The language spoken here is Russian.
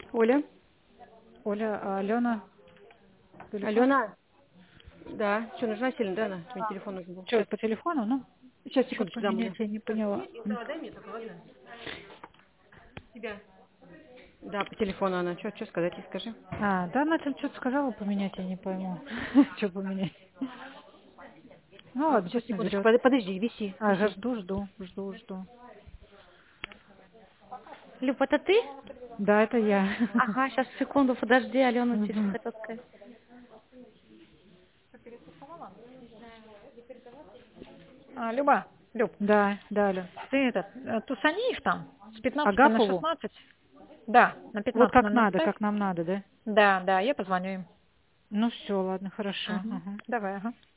Оля? Оля, а Алена? Телефон? Алена? Да. Что, нужна сильно, да, она? Мне телефон нужен был. Что, по телефону, ну? Сейчас, Что секундочку, дам, Оля. поменять, я не поняла. Дай мне только, ладно? Тебя. Да, по телефону она. Что сказать, ей скажи. Да, она там что-то сказала поменять, я не пойму. Что поменять? Ну ладно, Сейчас, пусть секундочку, наберет. подожди, виси. Ага, жду. Люб, это ты? Да, это я. Ага, сейчас, секунду, подожди, Алена тебе сейчас Мгм. хотела сказать. Люба, Люб, Да, Аля. ты тусани их там с 15 на Агапову? 16. Да, на Вот 15 как на надо, ставь. как нам надо, да? Да, я позвоню им. Ну все, ладно, хорошо. Мгм. Ага. Давай, ага.